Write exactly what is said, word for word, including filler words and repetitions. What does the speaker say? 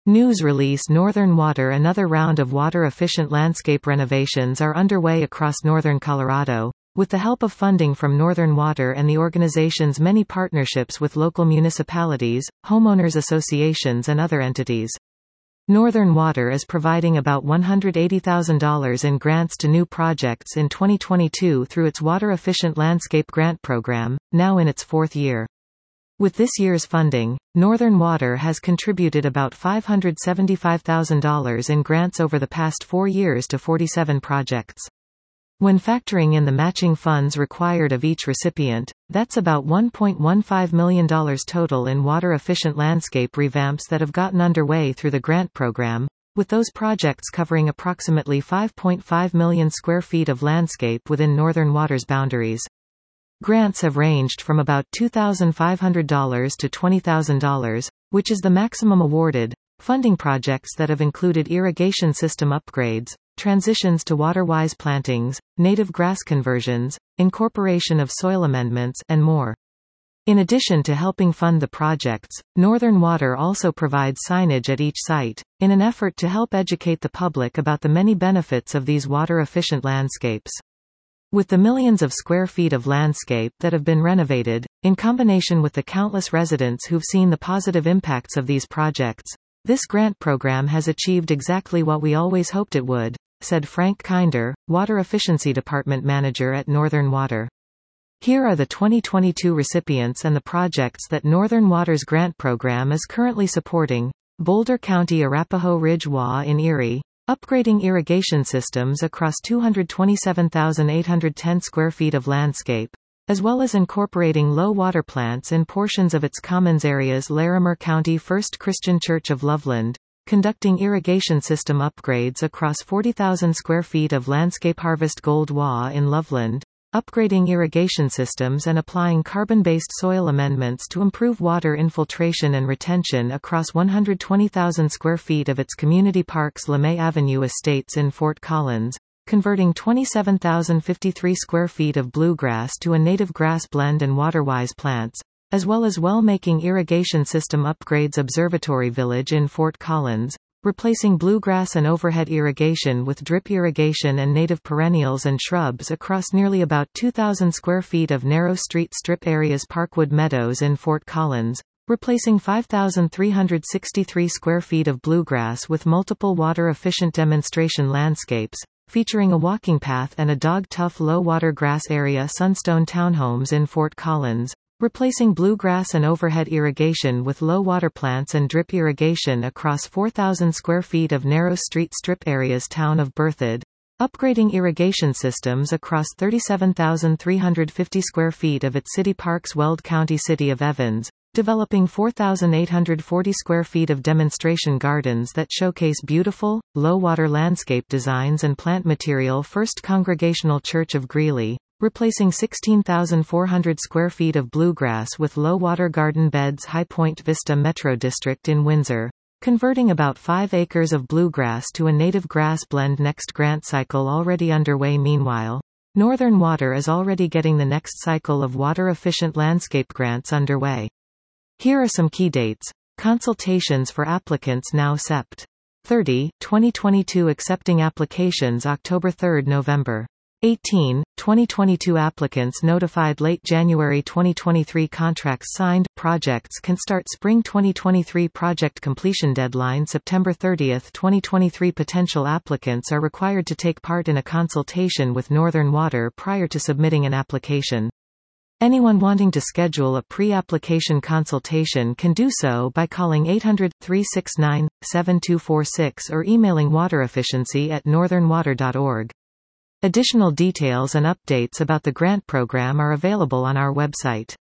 News release Northern Water. Another round of water-efficient landscape renovations are underway across northern Colorado, with the help of funding from Northern Water and the organization's many partnerships with local municipalities, homeowners associations and other entities. Northern Water is providing about one hundred eighty thousand dollars in grants to new projects in twenty twenty-two through its Water Efficient Landscape Grant Program, now in its fourth year. With this year's funding, Northern Water has contributed about five hundred seventy-five thousand dollars in grants over the past four years to forty-seven projects. When factoring in the matching funds required of each recipient, that's about one point one five million dollars total in water-efficient landscape revamps that have gotten underway through the grant program, with those projects covering approximately five point five million square feet of landscape within Northern Water's boundaries. Grants have ranged from about two thousand five hundred dollars to twenty thousand dollars, which is the maximum awarded, funding projects that have included irrigation system upgrades, transitions to water-wise plantings, native grass conversions, incorporation of soil amendments, and more. In addition to helping fund the projects, Northern Water also provides signage at each site, in an effort to help educate the public about the many benefits of these water-efficient landscapes. With the millions of square feet of landscape that have been renovated, in combination with the countless residents who've seen the positive impacts of these projects, this grant program has achieved exactly what we always hoped it would, said Frank Kinder, Water Efficiency Department Manager at Northern Water. Here are the twenty twenty-two recipients and the projects that Northern Water's grant program is currently supporting. Boulder County, Arapahoe Ridge W A in Erie, upgrading irrigation systems across two hundred twenty-seven thousand eight hundred ten square feet of landscape, as well as incorporating low water plants in portions of its commons areas. Larimer County First Christian Church of Loveland, conducting irrigation system upgrades across forty thousand square feet of landscape. Harvest Gold W A in Loveland, upgrading irrigation systems and applying carbon-based soil amendments to improve water infiltration and retention across one hundred twenty thousand square feet of its community parks. LeMay Avenue Estates in Fort Collins, converting twenty-seven thousand fifty-three square feet of bluegrass to a native grass blend and water-wise plants, as well as well-making irrigation system upgrades. Observatory Village in Fort Collins, replacing bluegrass and overhead irrigation with drip irrigation and native perennials and shrubs across nearly about two thousand square feet of narrow street strip areas. Parkwood Meadows in Fort Collins, replacing five thousand three hundred sixty-three square feet of bluegrass with multiple water-efficient demonstration landscapes, featuring a walking path and a dog-tough low-water grass area. Sunstone Townhomes in Fort Collins, replacing bluegrass and overhead irrigation with low-water plants and drip irrigation across four thousand square feet of narrow street strip areas. Town of Berthoud, upgrading irrigation systems across thirty-seven thousand three hundred fifty square feet of its city parks. Weld County City of Evans, developing four thousand eight hundred forty square feet of demonstration gardens that showcase beautiful, low-water landscape designs and plant material. First Congregational Church of Greeley, replacing sixteen thousand four hundred square feet of bluegrass with low-water garden beds. High Point Vista Metro District in Windsor, converting about five acres of bluegrass to a native grass blend. Next grant cycle already underway. Meanwhile, Northern Water is already getting the next cycle of water-efficient landscape grants underway. Here are some key dates. Consultations for applicants now. Sept. thirty, twenty twenty-two. Accepting applications October third to November eighteenth, twenty twenty-two. Applicants notified late January twenty twenty-three. Contracts signed. Projects can start spring twenty twenty-three. Project completion deadline September thirtieth, twenty twenty-three. Potential applicants are required to take part in a consultation with Northern Water prior to submitting an application. Anyone wanting to schedule a pre-application consultation can do so by calling eight hundred, three six nine, seven two four six or emailing waterefficiency at northern water dot org. Additional details and updates about the grant program are available on our website.